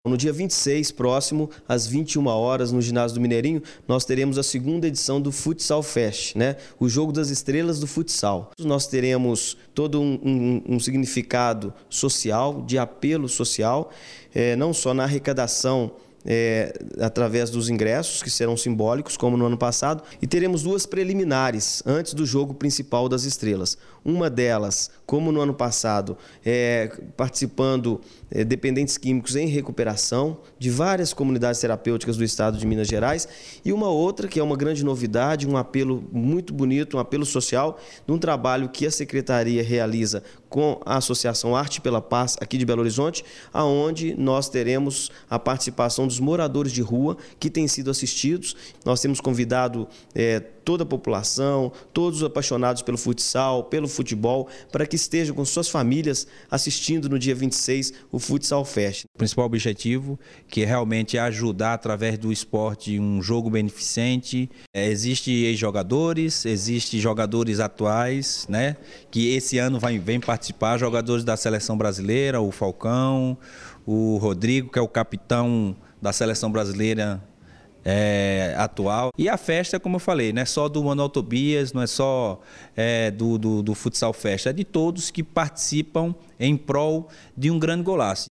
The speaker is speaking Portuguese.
No dia 26, próximo, às 21 horas, no ginásio do Mineirinho, nós teremos a segunda edição do Futsal Fest, né? O jogo das estrelas do futsal. Nós teremos todo um significado social, de apelo social, não só na arrecadação, através dos ingressos, que serão simbólicos, como no ano passado, e teremos duas preliminares antes do jogo principal das estrelas. Uma delas, como no ano passado, participando dependentes químicos em recuperação de várias comunidades terapêuticas do estado de Minas Gerais, e uma outra, que é uma grande novidade, um apelo muito bonito, um apelo social, de um trabalho que a Secretaria realiza com a Associação Arte pela Paz, aqui de Belo Horizonte, aonde nós teremos a participação dos moradores de rua que têm sido assistidos. Nós temos convidado toda a população, todos os apaixonados pelo futsal, pelo futebol, para que estejam com suas famílias assistindo no dia 26 o Futsal Fest. O principal objetivo, que é realmente ajudar através do esporte um jogo beneficente. Existem ex-jogadores, existem jogadores atuais, né, que esse ano vem participar, jogadores da seleção brasileira, o Falcão, o Rodrigo, que é o capitão da seleção brasileira atual. E a festa, como eu falei, não é só do Manuel Tobias, não é só do Futsal Fest, é de todos que participam em prol de um grande golaço.